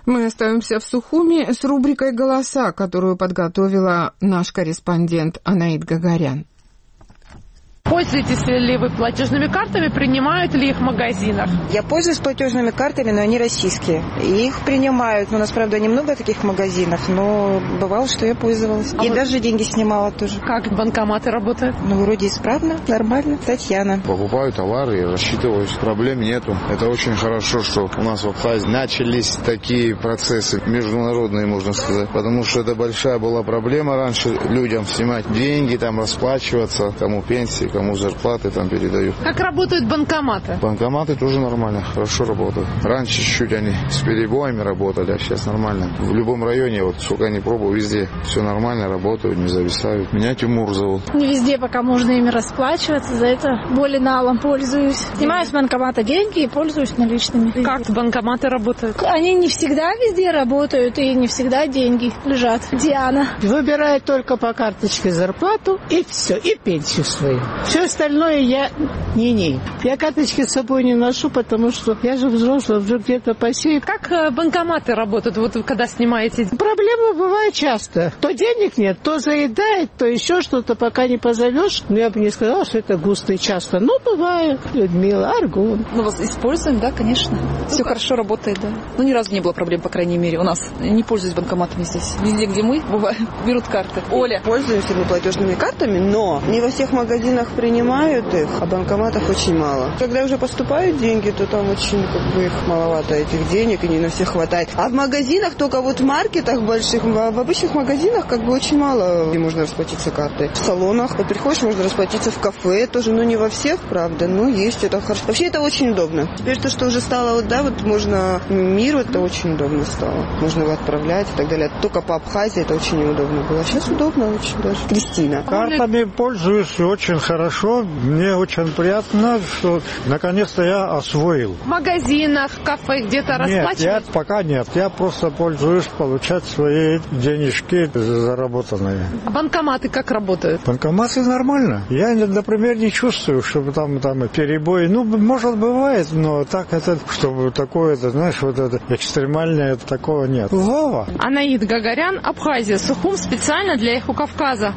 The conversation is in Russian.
Мы остаемся в Сухуми с рубрикой «Голоса», которую подготовила наш корреспондент Анаит Гагарян. Пользуетесь ли вы платежными картами, принимают ли их в магазинах? Я пользуюсь платежными картами, но они российские. И их принимают. У нас, правда, немного таких магазинов, но бывало, что я пользовалась. И даже деньги снимала тоже. Как банкоматы работают? Ну, вроде исправно, нормально. Татьяна. Покупаю товары и рассчитываюсь. Проблем нету. Это очень хорошо, что у нас в Абхазии начались такие процессы международные, можно сказать. Потому что это большая была проблема раньше людям снимать деньги, там расплачиваться, кому пенсии, кому зарплаты там передают. Как работают банкоматы? Банкоматы тоже нормально, хорошо работают. Раньше чуть-чуть они с перебоями работали, а сейчас нормально. В любом районе, вот сколько не пробовал, везде все нормально, работают, не зависают. Меня Тимур зовут. Не везде пока можно ими расплачиваться, за это более налом пользуюсь. Снимаю с банкомата деньги и пользуюсь наличными. Как банкоматы работают? Они не всегда везде работают и не всегда деньги лежат. Диана. Выбираю только по карточке зарплату и все, и пенсию свою. Все остальное я не. Я карточки с собой не ношу, потому что я же взрослая, вдруг где-то посеет. Как банкоматы работают, вот когда снимаете? Проблемы бывают часто. То денег нет, то заедает, то еще что-то, пока не позовешь. Но я бы не сказала, что это густо и часто. Но бывает. Людмила, Аргун. Ну, вот используем, да, конечно. Все хорошо работает, да. Ну, ни разу не было проблем, по крайней мере, у нас. Не пользуюсь банкоматами здесь. Везде, где мы, бывает, берут карты. Оля. Пользуюсь платежными картами, но не во всех магазинах принимают их, а банкоматов очень мало. Когда уже поступают деньги, то там очень их маловато, этих денег, и не на всех хватает. А в магазинах, только вот в маркетах больших, в обычных магазинах очень мало, где можно расплатиться картой. В салонах, вот приходишь, можно расплатиться в кафе тоже, но не во всех, правда, но есть, это хорошо. Вообще это очень удобно. Теперь то, что уже стало, можно миру, это очень удобно стало. Можно его отправлять и так далее. Только по Абхазии это очень неудобно было. Сейчас удобно очень даже. Кристина. Картами пользуюсь очень хорошо. Мне очень приятно, что наконец-то я освоил. В магазинах, кафе где-то расплачиваетесь? Нет, пока нет. Я просто пользуюсь получать свои денежки заработанные. А банкоматы как работают? Банкоматы нормально. Я, например, не чувствую, чтобы там перебои. Ну, может, бывает, но так это, чтобы такое, знаешь, вот это экстремальное, такого нет. Вова. Анаит Гагарян, Абхазия, Сухум, специально для Эхо Кавказа.